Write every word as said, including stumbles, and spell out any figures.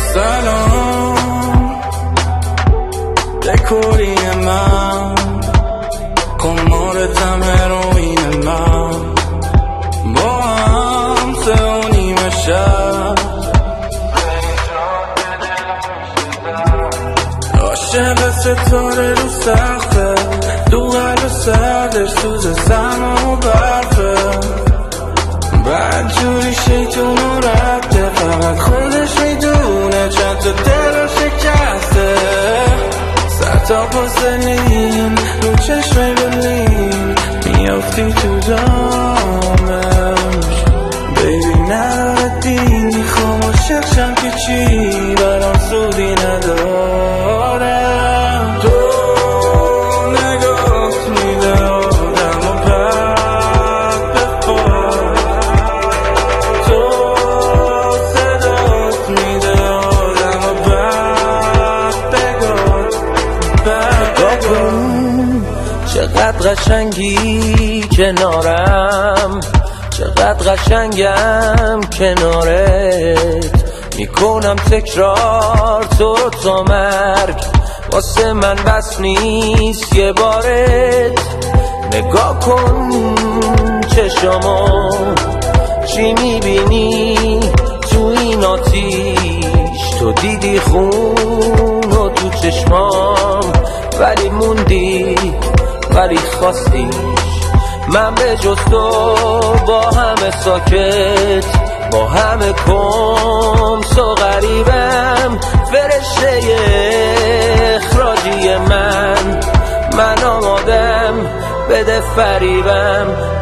سلام دکوری من قمارتم هروین من با هم سه و نیمه شب عاشق ستاره رو سخته دو قلب سردش سوز سرما و برفه بدجوری شیطون و رده فقط خودش میدونه چند تا دل رو شکسته سر تا پاسنین رو چشم بلین میافتی تو دامش بیبی نردی خوام عاشق شم که چی برام سودی نداره تو نگاه میده آدم و پرد بخور تو صدات میده آدم و پرد بگار پرد بگار چقدر قشنگی کنارم چقدر قشنگم کنارت میکنم تکرار تو رو تا مرگ واسه من بس نیست یه بارت نگاه کن چشامو چی میبینی تو این آتیش تو دیدی خون و تو چشمام ولی موندی ولی خواستیش من به جز تو با همه ساکت با همه کمس و غریبم فرشته اخراجی من من آمادم بده فریبم